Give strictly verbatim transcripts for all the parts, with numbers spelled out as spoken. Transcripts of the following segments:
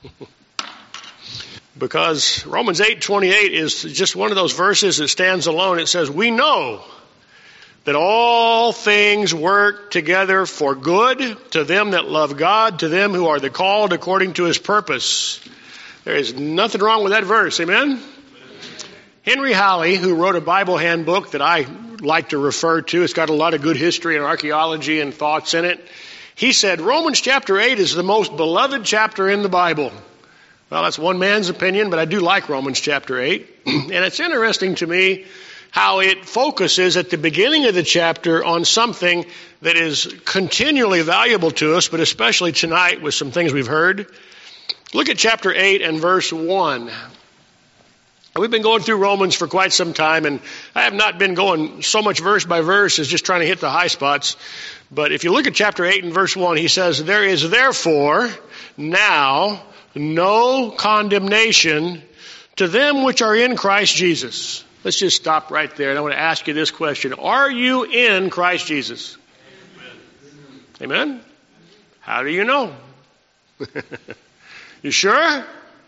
Because Romans eight twenty-eight is just one of those verses that stands alone. It says, we know that all things work together for good to them that love God, to them who are the called according to his purpose. There is nothing wrong with that verse. Amen? Henry Halley, who wrote a Bible handbook that I like to refer to, it's got a lot of good history and archaeology and thoughts in it. He said, Romans chapter eight is the most beloved chapter in the Bible. Well, that's one man's opinion, but I do like Romans chapter eight. And it's interesting to me how it focuses at the beginning of the chapter on something that is continually valuable to us, but especially tonight with some things we've heard. Look at chapter eight and verse one. We've been going through Romans for quite some time, and I have not been going so much verse by verse as just trying to hit the high spots. But if you look at chapter eight and verse one, he says, there is therefore now no condemnation to them which are in Christ Jesus. Let's just stop right there. And I want to ask you this question. Are you in Christ Jesus? Amen? Amen? How do you know? You sure?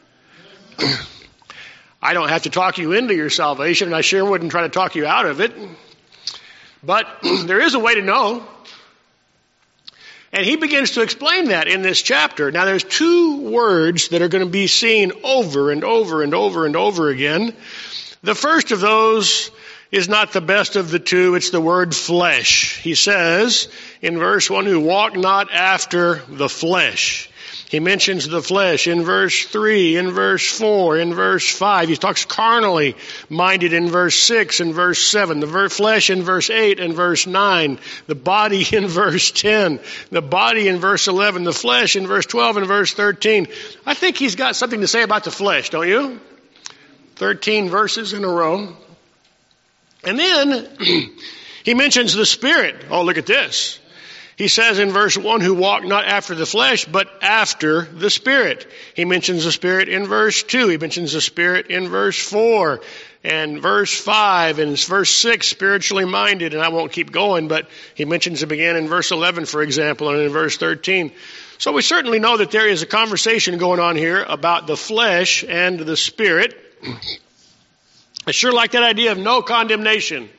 I don't have to talk you into your salvation, and I sure wouldn't try to talk you out of it. But there is a way to know. And he begins to explain that in this chapter. Now there's two words that are going to be seen over and over and over and over again. The first of those is not the best of the two. It's the word flesh. He says in verse one, who walk not after the flesh. He mentions the flesh in verse three, in verse four, in verse five. He talks carnally minded in verse six and verse seven. The ver- flesh in verse eight and verse nine. The body in verse ten. The body in verse eleven. The flesh in verse twelve and verse thirteen. I think he's got something to say about the flesh, don't you? thirteen verses in a row. And then he mentions the Spirit. Oh, look at this. He says in verse one, who walk not after the flesh, but after the Spirit. He mentions the Spirit in verse two. He mentions the Spirit in verse four and verse five and verse six, spiritually minded. And I won't keep going, but he mentions it again in verse eleven, for example, and in verse thirteen. So we certainly know that there is a conversation going on here about the flesh and the Spirit. I sure like that idea of no condemnation.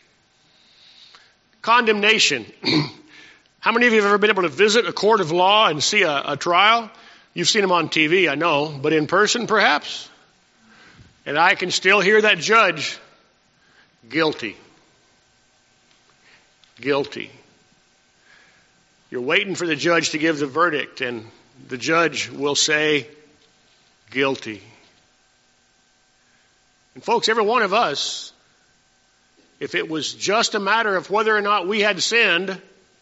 Condemnation. How many of you have ever been able to visit a court of law and see a, a trial? You've seen them on T V, I know, but in person perhaps? And I can still hear that judge, guilty. Guilty. You're waiting for the judge to give the verdict, and the judge will say, guilty. And folks, every one of us, if it was just a matter of whether or not we had sinned,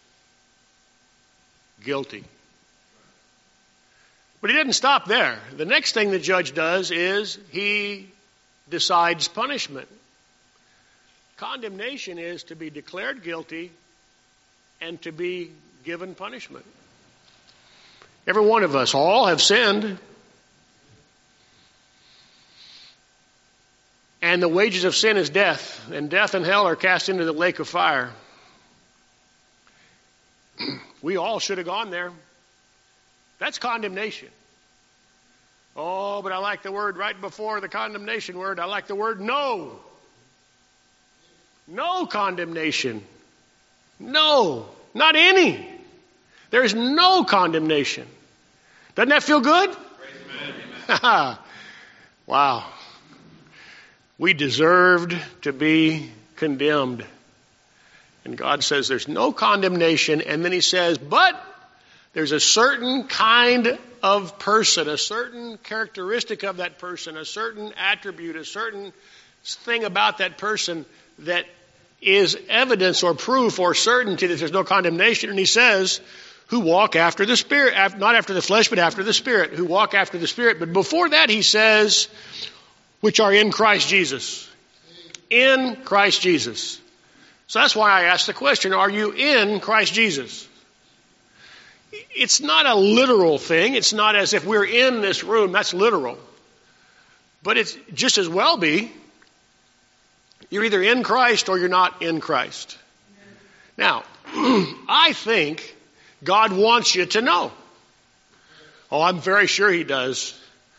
guilty. But he didn't stop there. The next thing the judge does is he decides punishment. Condemnation is to be declared guilty and to be given punishment. Every one of us, all have sinned. And the wages of sin is death, and death and hell are cast into the lake of fire. We all should have gone there. That's condemnation. Oh, but I like the word right before the condemnation word. I like the word no. No condemnation. No, not any. There's no condemnation. Doesn't that feel good? Amen. Wow. We deserved to be condemned. And God says there's no condemnation. And then he says, but there's a certain kind of person, a certain characteristic of that person, a certain attribute, a certain thing about that person that is evidence or proof or certainty that there's no condemnation. And he says, who walk after the Spirit, not after the flesh, but after the Spirit, who walk after the Spirit. But before that, he says, which are in Christ Jesus. In Christ Jesus. So that's why I asked the question, are you in Christ Jesus? It's not a literal thing. It's not as if we're in this room. That's literal. But it's just as well be. You're either in Christ or you're not in Christ. Now, I think God wants you to know. Oh, I'm very sure he does.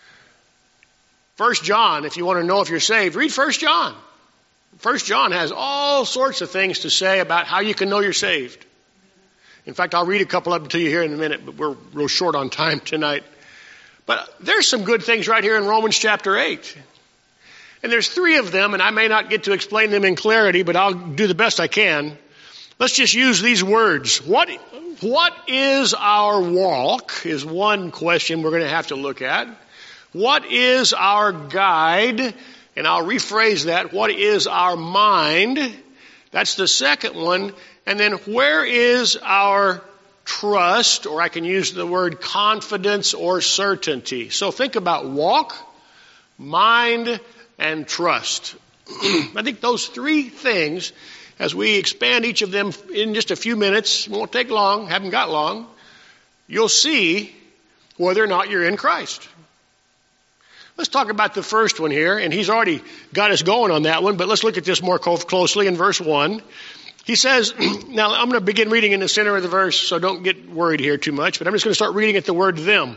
First John, if you want to know if you're saved, read First John. First John has all sorts of things to say about how you can know you're saved. In fact, I'll read a couple of them to you here in a minute, but we're real short on time tonight. But there's some good things right here in Romans chapter eight. And there's three of them, and I may not get to explain them in clarity, but I'll do the best I can. Let's just use these words. What, what is our walk is one question we're going to have to look at. What is our guide? And I'll rephrase that. What is our mind? That's the second one. And then where is our trust? Or I can use the word confidence or certainty. So think about walk, mind, and trust. I think those three things, as we expand each of them in just a few minutes, won't take long, haven't got long, you'll see whether or not you're in Christ. Let's talk about the first one here, and he's already got us going on that one, but let's look at this more closely in verse one. He says, now I'm going to begin reading in the center of the verse, so don't get worried here too much, but I'm just going to start reading at the word them.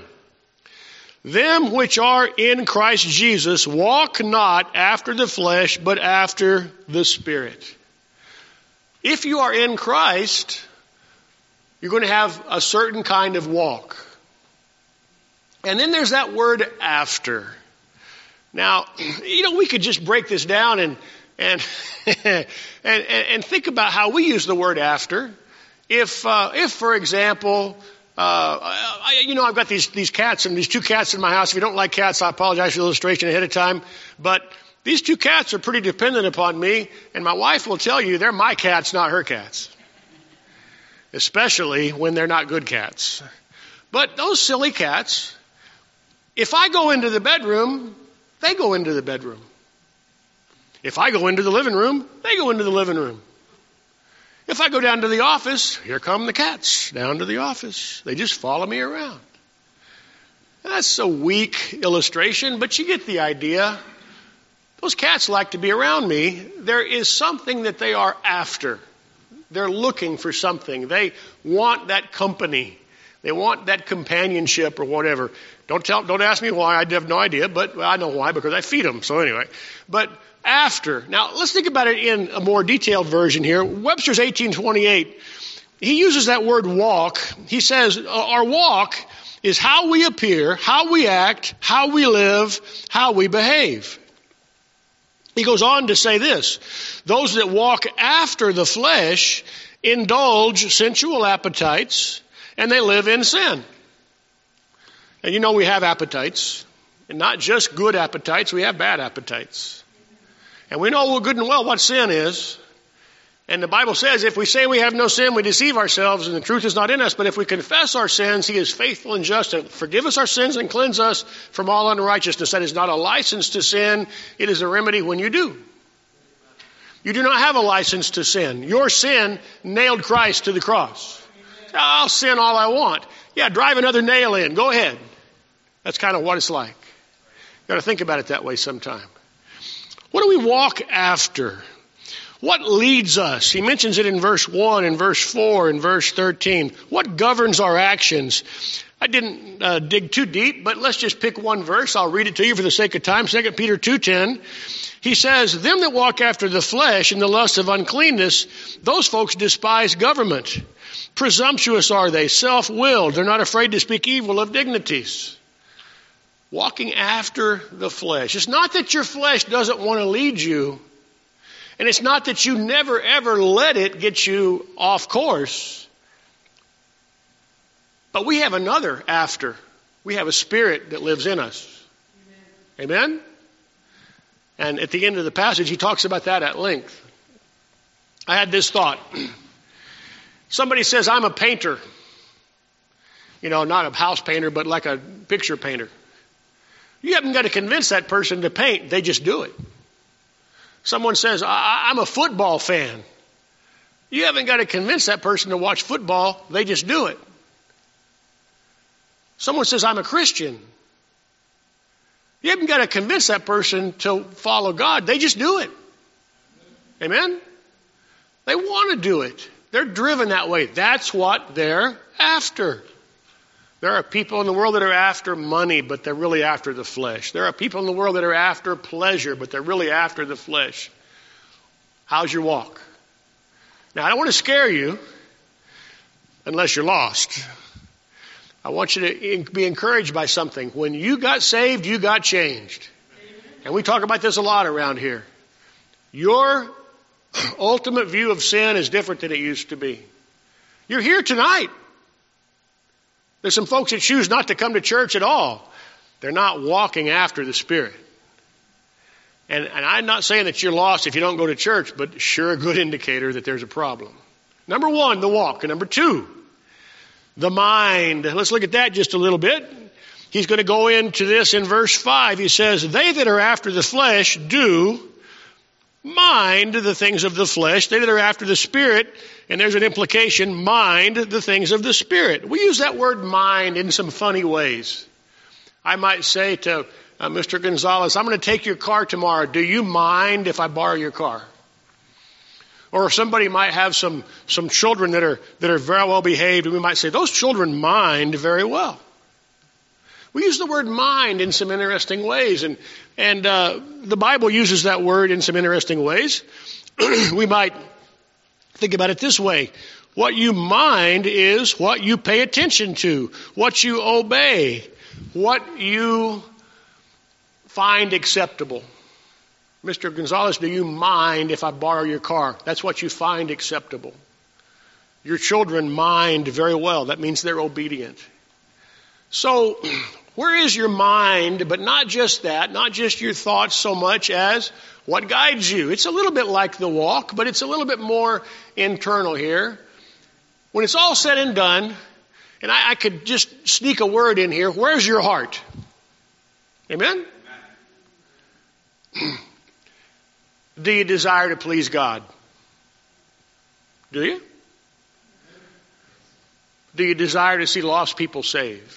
Them which are in Christ Jesus walk not after the flesh, but after the Spirit. If you are in Christ, you're going to have a certain kind of walk. And then there's that word after. Now, you know, we could just break this down and and and, and think about how we use the word after. If, uh, if for example, uh, I, you know, I've got these these cats and these two cats in my house. If you don't like cats, I apologize for the illustration ahead of time. But these two cats are pretty dependent upon me, and my wife will tell you they're my cats, not her cats. Especially when they're not good cats. But those silly cats, if I go into the bedroom, they go into the bedroom. If I go into the living room, they go into the living room. If I go down to the office, here come the cats down to the office. They just follow me around. That's a weak illustration, but you get the idea. Those cats like to be around me. There is something that they are after. They're looking for something. They want that company. They want that companionship or whatever. Don't tell, don't ask me why. I have no idea, but I know why, because I feed them. So anyway, but after. Now let's think about it in a more detailed version here. Webster's eighteen twenty-eight. He uses that word walk. He says our walk is how we appear, how we act, how we live, how we behave. He goes on to say this: those that walk after the flesh indulge sensual appetites, and they live in sin. And you know we have appetites, and not just good appetites, we have bad appetites. And we know good and well what sin is. And the Bible says if we say we have no sin, we deceive ourselves, and the truth is not in us. But if we confess our sins, He is faithful and just to forgive us our sins and cleanse us from all unrighteousness. That is not a license to sin. It is a remedy when you do. You do not have a license to sin. Your sin nailed Christ to the cross. I'll sin all I want. Yeah, drive another nail in. Go ahead. That's kind of what it's like. You've got to think about it that way sometime. What do we walk after? What leads us? He mentions it in verse one, in verse four, in verse thirteen. What governs our actions? I didn't uh, dig too deep, but let's just pick one verse. I'll read it to you for the sake of time. Second Peter two ten. He says, them that walk after the flesh and the lust of uncleanness, those folks despise government. Presumptuous are they, self-willed. They're not afraid to speak evil of dignities. Walking after the flesh. It's not that your flesh doesn't want to lead you. And it's not that you never ever let it get you off course. But we have another after. We have a spirit that lives in us. Amen? Amen? And at the end of the passage, he talks about that at length. I had this thought. Somebody says, I'm a painter. You know, not a house painter, but like a picture painter. You haven't got to convince that person to paint. They just do it. Someone says, I- I'm a football fan. You haven't got to convince that person to watch football. They just do it. Someone says, I'm a Christian. You haven't got to convince that person to follow God. They just do it. Amen? They want to do it. They're driven that way. That's what they're after. There are people in the world that are after money, but they're really after the flesh. There are people in the world that are after pleasure, but they're really after the flesh. How's your walk? Now, I don't want to scare you unless you're lost. I want you to be encouraged by something. When you got saved, you got changed. And we talk about this a lot around here. Your ultimate view of sin is different than it used to be. You're here tonight. There's some folks that choose not to come to church at all. They're not walking after the Spirit. And, and I'm not saying that you're lost if you don't go to church, but sure a good indicator that there's a problem. Number one, the walk. And number two, the mind. Let's look at that just a little bit. He's going to go into this in verse five. He says, they that are after the flesh do mind the things of the flesh. They that are after the Spirit, and there's an implication, mind the things of the Spirit. We use that word mind in some funny ways. I might say to uh, Mister Gonzalez, I'm going to take your car tomorrow. Do you mind if I borrow your car? Or somebody might have some, some children that are, that are very well behaved, and we might say, those children mind very well. We use the word mind in some interesting ways, and, and uh, the Bible uses that word in some interesting ways. We might think about it this way. What you mind is what you pay attention to, what you obey, what you find acceptable. Mister Gonzalez, do you mind if I borrow your car? That's what you find acceptable. Your children mind very well. That means they're obedient. So, where is your mind, but not just that, not just your thoughts so much as what guides you? It's a little bit like the walk, but it's a little bit more internal here. When it's all said and done, and I, I could just sneak a word in here, where's your heart? Amen? Amen. Do you desire to please God? Do you? Do you desire to see lost people saved?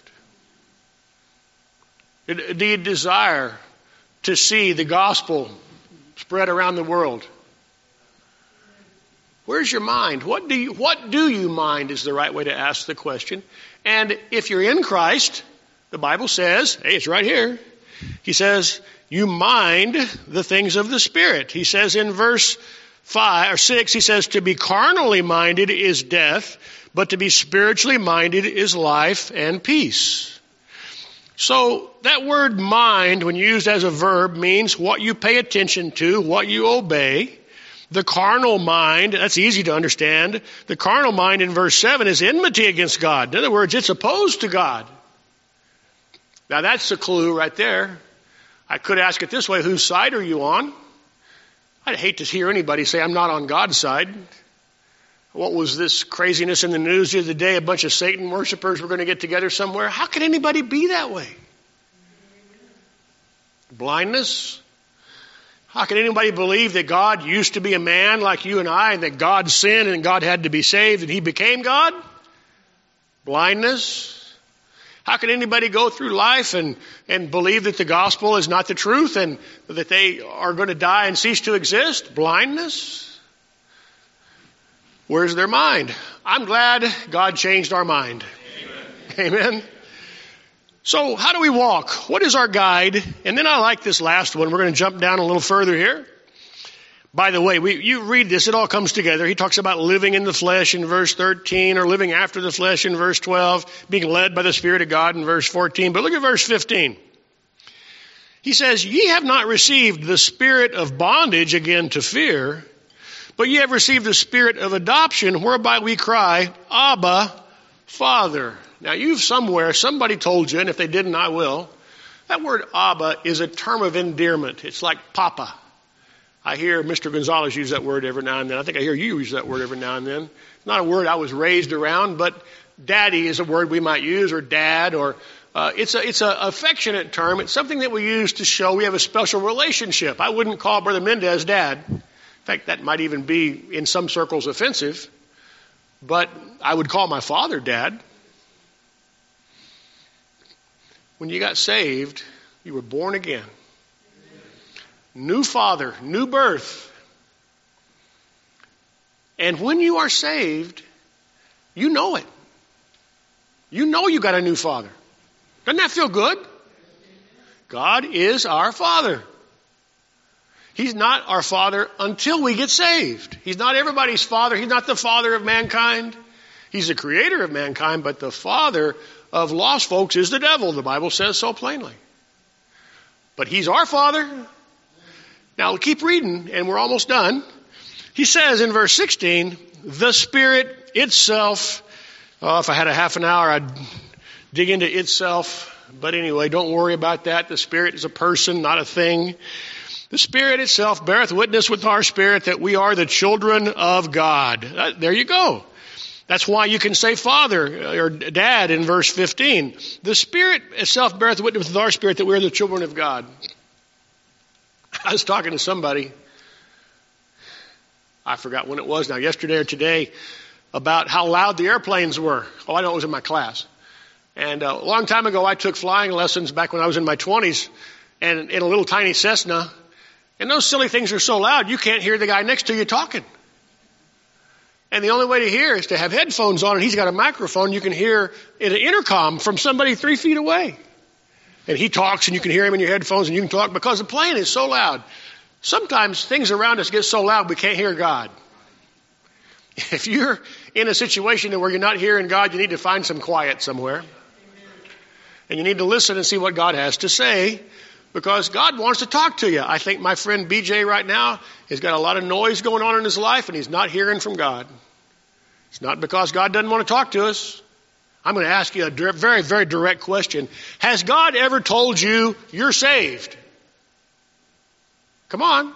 Do you desire to see the gospel spread around the world? Where's your mind? What do you, what do you mind is the right way to ask the question. And if you're in Christ, the Bible says, hey, it's right here. He says, you mind the things of the Spirit. He says in verse five or six, he says, to be carnally minded is death, but to be spiritually minded is life and peace. So that word mind, when used as a verb, means what you pay attention to, what you obey. The carnal mind, that's easy to understand. The carnal mind in verse seven is enmity against God. In other words, it's opposed to God. Now that's the clue right there. I could ask it this way, whose side are you on? I'd hate to hear anybody say, I'm not on God's side. What was this craziness in the news the other day? A bunch of Satan worshipers were going to get together somewhere. How could anybody be that way? Blindness. How can anybody believe that God used to be a man like you and I, and that God sinned and God had to be saved and he became God? Blindness. How can anybody go through life and, and believe that the gospel is not the truth and that they are going to die and cease to exist? Blindness. Where's their mind? I'm glad God changed our mind. Amen. Amen. So how do we walk? What is our guide? And then I like this last one. We're going to jump down a little further here. By the way, we, you read this, it all comes together. He talks about living in the flesh in verse thirteen, or living after the flesh in verse twelve, being led by the Spirit of God in verse fourteen. But look at verse fifteen. He says, ye have not received the spirit of bondage again to fear, but ye have received the spirit of adoption, whereby we cry, Abba, Father. Now you've somewhere, somebody told you, and if they didn't, I will. That word Abba is a term of endearment. It's like Papa. I hear Mister Gonzalez use that word every now and then. I think I hear you use that word every now and then. It's not a word I was raised around, but daddy is a word we might use, or dad, or uh, it's a it's an affectionate term. It's something that we use to show we have a special relationship. I wouldn't call Brother Mendez dad. In fact, that might even be in some circles offensive. But I would call my father dad. When you got saved, you were born again. New father, new birth. And when you are saved, you know it. You know you got a new father. Doesn't that feel good? God is our Father. He's not our Father until we get saved. He's not everybody's Father. He's not the Father of mankind. He's the creator of mankind, but the father of lost folks is the devil. The Bible says so plainly. But He's our Father. Now keep reading, and we're almost done. He says in verse sixteen, the Spirit itself. Oh, if I had a half an hour, I'd dig into itself. But anyway, don't worry about that. The Spirit is a person, not a thing. The Spirit itself beareth witness with our spirit that we are the children of God. Uh, there you go. That's why you can say Father or Dad in verse fifteen. The Spirit itself beareth witness with our spirit that we are the children of God. I was talking to somebody, I forgot when it was now, yesterday or today, about how loud the airplanes were. Oh, I know it was in my class. And uh, a long time ago, I took flying lessons back when I was in my twenties, and in a little tiny Cessna. And those silly things are so loud, you can't hear the guy next to you talking. And the only way to hear is to have headphones on, and he's got a microphone. You can hear in an intercom from somebody three feet away. And he talks, and you can hear him in your headphones, and you can talk because the plane is so loud. Sometimes things around us get so loud we can't hear God. If you're in a situation where you're not hearing God, you need to find some quiet somewhere. And you need to listen and see what God has to say, because God wants to talk to you. I think my friend B J right now has got a lot of noise going on in his life, and he's not hearing from God. It's not because God doesn't want to talk to us. I'm going to ask you a very, very direct question. Has God ever told you you're saved? Come on.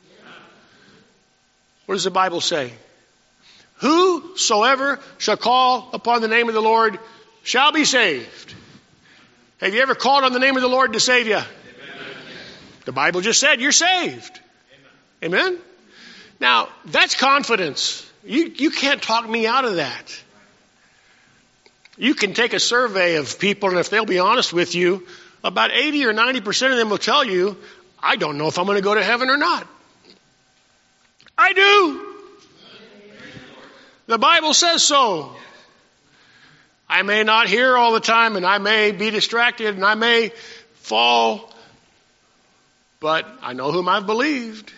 What does the Bible say? Whosoever shall call upon the name of the Lord shall be saved. Have you ever called on the name of the Lord to save you? Amen. The Bible just said you're saved. Amen? Amen? Now, that's confidence. You, you can't talk me out of that. You can take a survey of people, and if they'll be honest with you, about eighty or ninety percent of them will tell you, I don't know if I'm going to go to heaven or not. I do. The Bible says so. I may not hear all the time, and I may be distracted, and I may fall, but I know whom I've believed.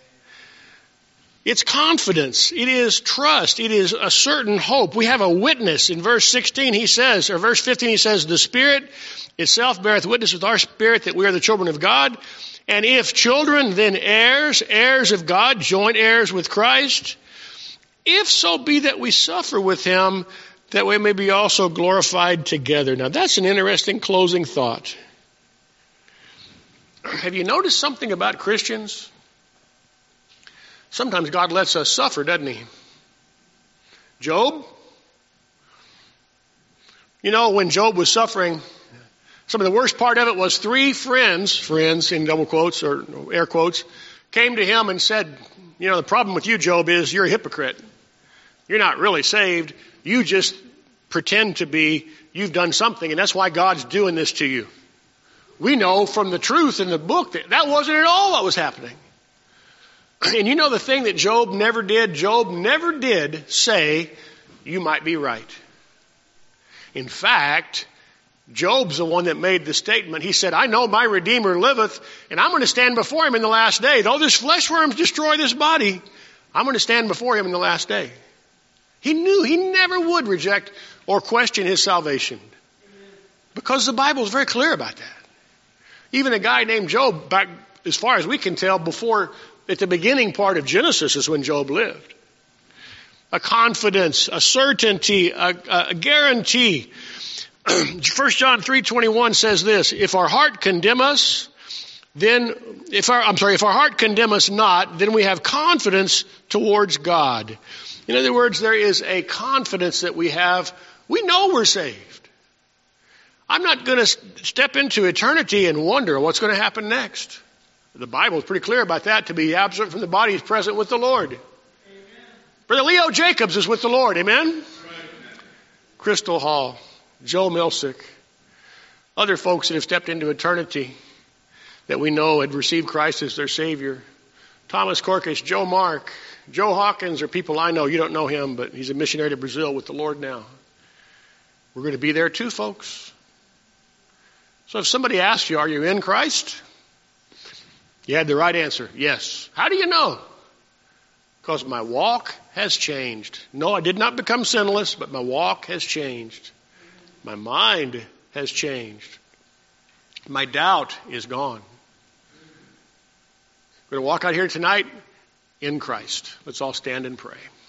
It's confidence. It is trust. It is a certain hope. We have a witness. In verse sixteen, he says, or verse fifteen, he says, the Spirit itself beareth witness with our spirit that we are the children of God. And if children, then heirs, heirs of God, joint heirs with Christ. If so be that we suffer with him, that we may be also glorified together. Now that's an interesting closing thought. Have you noticed something about Christians? Sometimes God lets us suffer, doesn't he? Job? You know, when Job was suffering, some of the worst part of it was three friends, friends in double quotes or air quotes, came to him and said, you know, the problem with you, Job, is you're a hypocrite. You're not really saved. You just pretend to be. You've done something, and that's why God's doing this to you. We know from the truth in the book that that wasn't at all what was happening. And you know the thing that Job never did? Job never did say, you might be right. In fact, Job's the one that made the statement. He said, I know my Redeemer liveth, and I'm going to stand before him in the last day. Though this flesh worms destroy this body, I'm going to stand before him in the last day. He knew he never would reject or question his salvation. Because the Bible is very clear about that. Even a guy named Job, back as far as we can tell, before at the beginning part of Genesis is when Job lived. A confidence, a certainty, a, a guarantee. First John three twenty-one says this, if our heart condemn us, then, if our, I'm sorry, if our heart condemn us not, then we have confidence towards God. In other words, there is a confidence that we have. We know we're saved. I'm not going to step into eternity and wonder what's going to happen next. The Bible is pretty clear about that. To be absent from the body is present with the Lord. Amen. Brother Leo Jacobs is with the Lord. Amen? Right. Crystal Hall, Joe Milsick, other folks that have stepped into eternity that we know had received Christ as their Savior. Thomas Corkish, Joe Mark, Joe Hawkins are people I know. You don't know him, but he's a missionary to Brazil with the Lord now. We're going to be there too, folks. So if somebody asks you, are you in Christ? You had the right answer, yes. How do you know? Because my walk has changed. No, I did not become sinless, but my walk has changed. My mind has changed. My doubt is gone. We're going to walk out here tonight in Christ. Let's all stand and pray.